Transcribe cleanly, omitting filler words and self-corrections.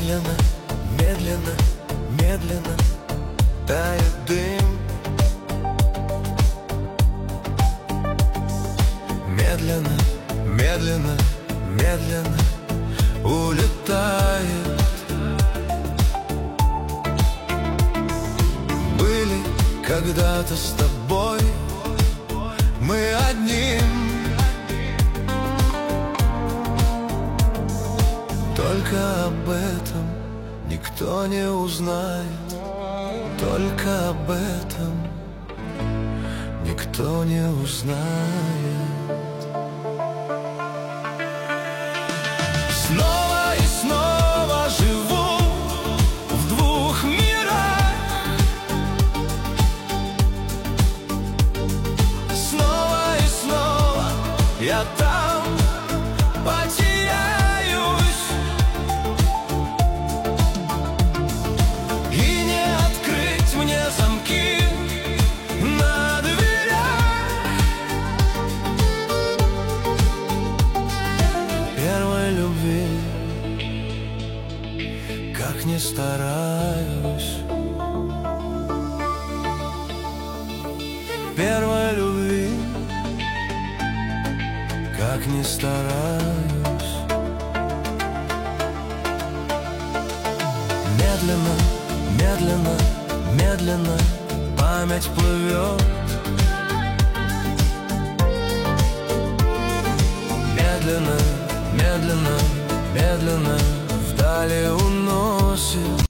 Медленно, медленно, медленно тает дым. Медленно, медленно, медленно улетает. Были когда-то с тобой мы одним. Только об этом никто не узнает. Только об этом никто не узнает. Снова и снова живу в двух мирах. Снова и снова я там потеряюсь. И не открыть мне замки на дверях. Первой любви, как ни стараюсь, первой любви, как ни стараюсь. Медленно, медленно, медленно память плывет. Медленно, медленно, медленно вдали уносит.